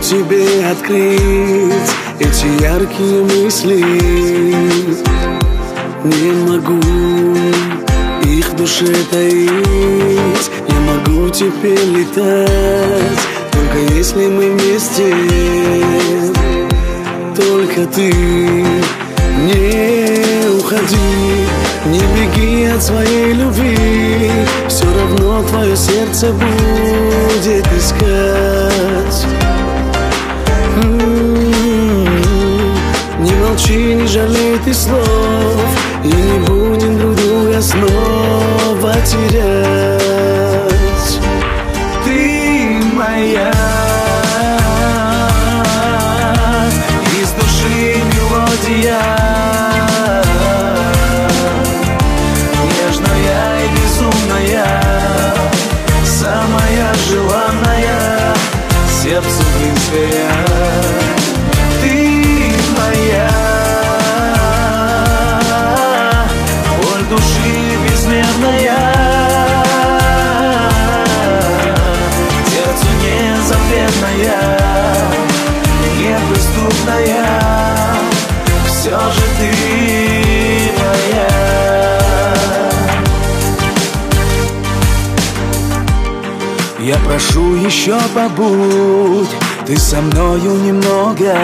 тебе открыть эти яркие мысли. Не могу их в душе таить. Я могу теперь летать, только если мы вместе. Только ты не уходи, не беги от своей любви. Все равно твое сердце будет искать. Не молчи, не жалей ты слов, и не будем друг друга снова терять. Ты моя, из души мелодия, нежная и безумная, самая желанная, сердцу близкая. Ты моя, боль души безмерная, сердцу незаветная, неприступная, все же ты моя. Я прошу, еще побудь ты со мною немного,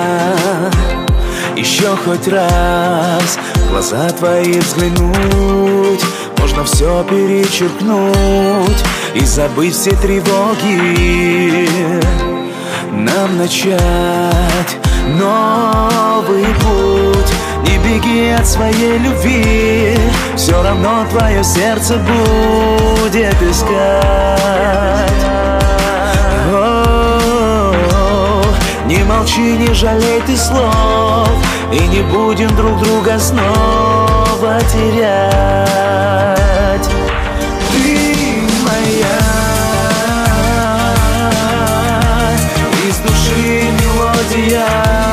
еще хоть раз в глаза твои взглянуть. Можно все перечеркнуть и забыть все тревоги. Нам начать новый путь. Не беги от своей любви, все равно твое сердце будет искать. Не молчи, не жалей ты слов, и не будем друг друга снова терять. Ты моя, из души мелодия,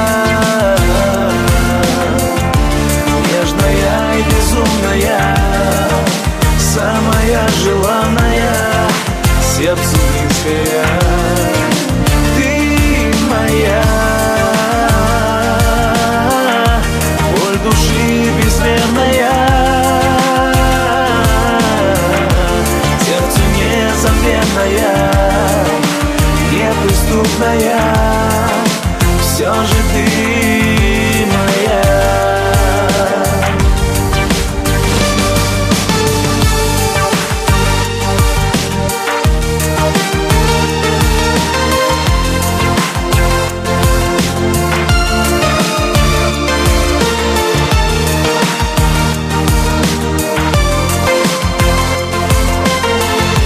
нежная и безумная, самая желанная, сердцу близкая. Боль души безмерная, сердцу незаветная, неприступная, все же ты моя.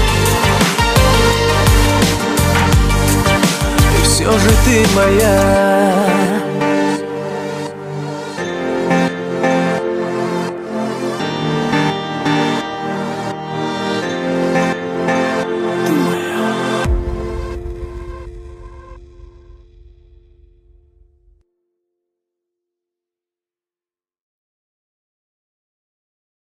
Все же ты моя.